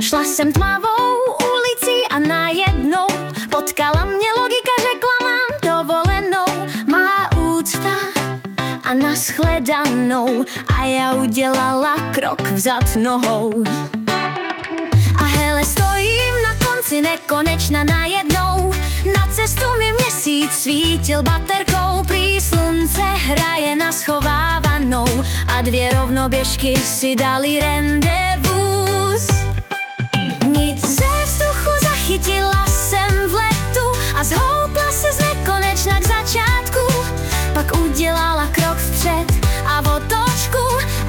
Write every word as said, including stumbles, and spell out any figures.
Šla jsem tmavou ulicí a najednou potkala mě logika, řekla mám dovolenou. Má úcta a nashledanou a já udělala krok vzad nohou. A hele, stojím na konci nekonečna najednou. Na cestu mi měsíc svítil baterkou, prý slunce hraje na schovávanou a dvě rovnoběžky si dali rendezvous. Nic ze vzduchu zachytila jsem v letu a zhoupla se z nekonečna k začátku. Pak udělala krok vpřed a v otočku